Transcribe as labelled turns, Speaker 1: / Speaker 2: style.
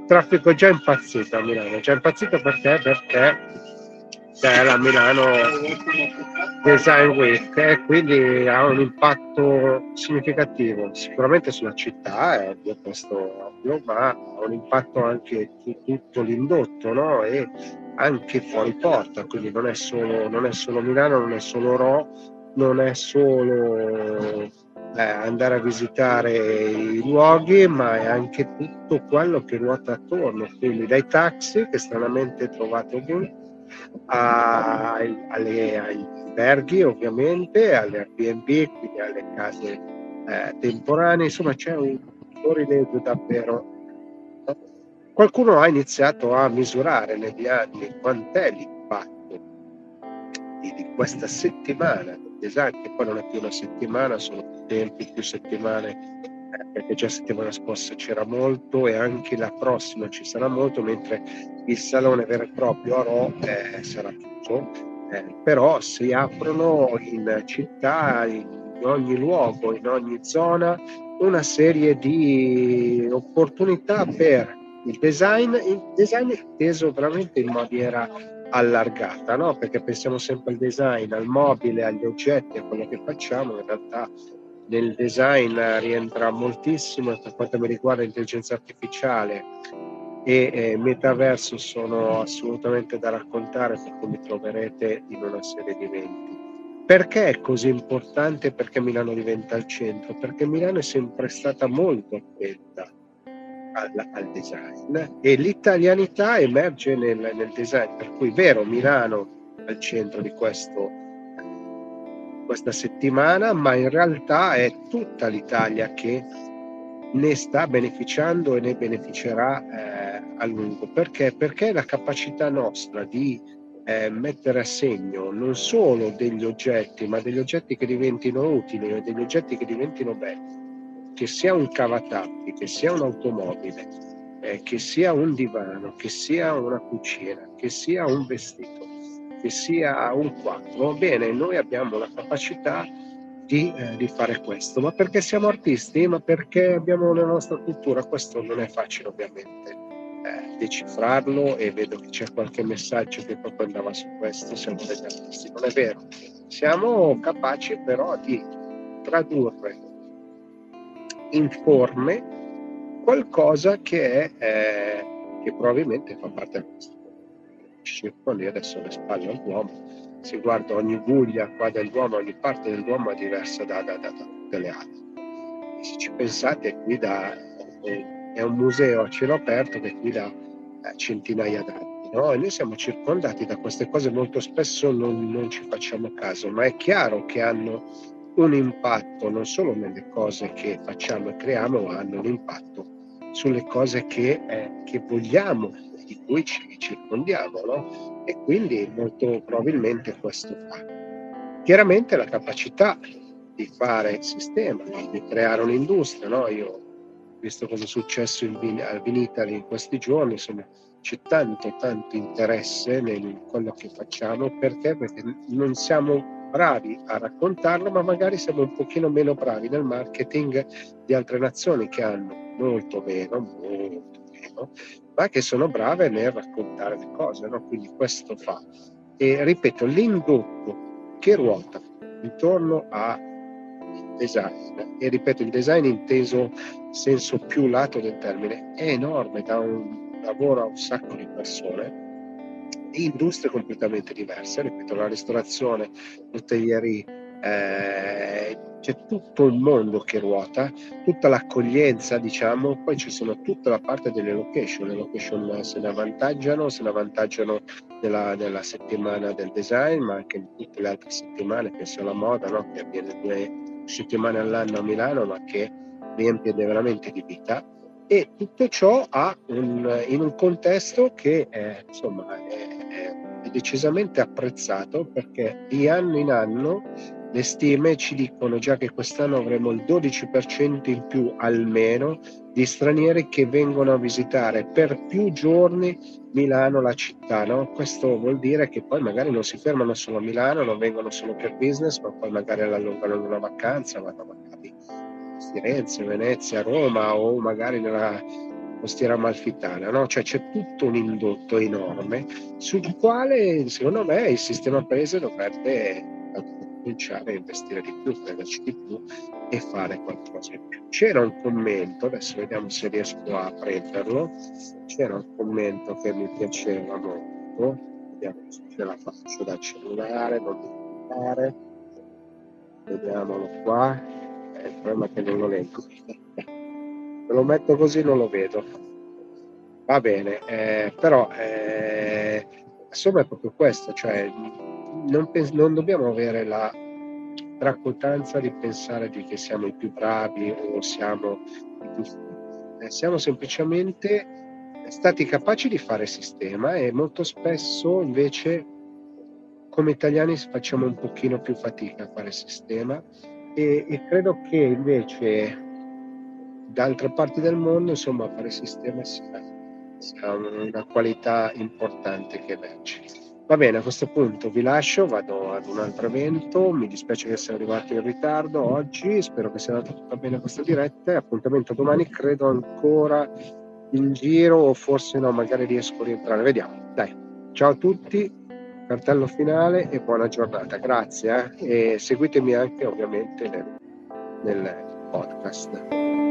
Speaker 1: traffico già impazzito a Milano, già impazzito perché c'è la Milano Design Week e quindi ha un impatto significativo, sicuramente sulla città, è ovvio, questo è ovvio, ma ha un impatto anche su tutto l'indotto, no? E anche fuori porta, quindi non è solo Milano, non è solo Rho, non è solo andare a visitare i luoghi, ma è anche tutto quello che ruota attorno, quindi dai taxi che stranamente trovate ovunque, ai alberghi ovviamente, alle Airbnb, quindi alle case temporanee, insomma c'è un florilegio davvero. Qualcuno ha iniziato a misurare negli anni quant'è l'impatto di questa settimana del design, che poi non è più una settimana, sono più tempi, più settimane, perché già settimana scorsa c'era molto e anche la prossima ci sarà molto, mentre il salone vero e proprio a Rho sarà chiuso, però si aprono in città, in ogni luogo, in ogni zona, una serie di opportunità per il design inteso veramente in maniera allargata, no? Perché pensiamo sempre al design, al mobile, agli oggetti, a quello che facciamo, in realtà nel design rientra moltissimo, per quanto mi riguarda intelligenza artificiale e metaverso sono assolutamente da raccontare, perché mi troverete in una serie di eventi. Perché è così importante? Perché Milano diventa il centro? Perché Milano è sempre stata molto attenta al design e l'italianità emerge nel design, per cui vero, Milano è al centro di questa settimana, ma in realtà è tutta l'Italia che ne sta beneficiando e ne beneficerà a lungo. Perché la capacità nostra di mettere a segno non solo degli oggetti, ma degli oggetti che diventino utili e degli oggetti che diventino belli, che sia un cavatappi, che sia un'automobile, che sia un divano, che sia una cucina, che sia un vestito, che sia un quadro. Bene, noi abbiamo la capacità di fare questo, ma perché siamo artisti, ma perché abbiamo la nostra cultura. Questo non è facile ovviamente decifrarlo, e vedo che c'è qualche messaggio che proprio andava su questo: siamo degli artisti. Non è vero, siamo capaci però di tradurre in forme qualcosa che probabilmente fa parte del nostro circolo. Lì adesso le spalle al Duomo, si guarda ogni guglia qua del Duomo, ogni parte del Duomo è diversa da tutte le altre. E se ci pensate, è un museo a cielo aperto che qui da centinaia d'anni, no? E noi siamo circondati da queste cose, molto spesso non ci facciamo caso, ma è chiaro che hanno un impatto non solo nelle cose che facciamo e creiamo, ma hanno un impatto sulle cose che vogliamo, di cui ci circondiamo, no? E quindi molto probabilmente questo fa. Chiaramente la capacità di fare sistema, di creare un'industria, no? Io ho visto cosa è successo al Vinitaly in questi giorni, insomma c'è tanto interesse in quello che facciamo, perché non siamo bravi a raccontarlo, ma magari siamo un pochino meno bravi nel marketing di altre nazioni che hanno molto meno, ma che sono brave nel raccontare le cose, no? Quindi questo fa. E ripeto, l'indotto che ruota intorno al design, e ripeto, il design inteso in senso più lato del termine, è enorme, da un lavoro a un sacco di persone, di industrie completamente diverse. Ripeto, la ristorazione, l'hotellerie, c'è tutto un mondo che ruota, tutta l'accoglienza, diciamo. Poi ci sono tutta la parte delle location. Le location se ne avvantaggiano nella settimana del design, ma anche in tutte le altre settimane, penso alla moda, no? Che avviene 2 settimane all'anno a Milano, ma che riempie veramente di vita. E tutto ciò in un contesto che insomma è decisamente apprezzato, perché di anno in anno le stime ci dicono già che quest'anno avremo il 12% in più almeno di stranieri che vengono a visitare per più giorni Milano, la città, no? Questo vuol dire che poi magari non si fermano solo a Milano, non vengono solo per business, ma poi magari allungano una vacanza, vanno magari a Firenze, Venezia, Roma, o magari Costiera Amalfitana, no? Cioè c'è tutto un indotto enorme sul quale secondo me il sistema paese dovrebbe cominciare a investire di più, crederci di più e fare qualcosa in più. C'era un commento, adesso vediamo se riesco a prenderlo, c'era un commento che mi piaceva molto, vediamo se ce la faccio dal cellulare, non devo fare, vediamolo qua, il problema è che non lo leggo, se lo metto così non lo vedo. Va bene, però insomma è proprio questo, cioè non dobbiamo avere la tracotanza di pensare di che siamo i più bravi o siamo i più siamo semplicemente stati capaci di fare sistema e molto spesso invece come italiani facciamo un pochino più fatica a fare sistema e credo che invece da altre parti del mondo insomma fare sistema sia una qualità importante che emerge. Va bene, a questo punto vi lascio, vado ad un altro evento, mi dispiace che sia arrivato in ritardo oggi, spero che sia andata tutta bene questa diretta e appuntamento domani, credo ancora in giro o forse no, magari riesco a rientrare, vediamo. Dai, ciao a tutti, cartello finale e buona giornata, grazie e seguitemi anche ovviamente nel podcast.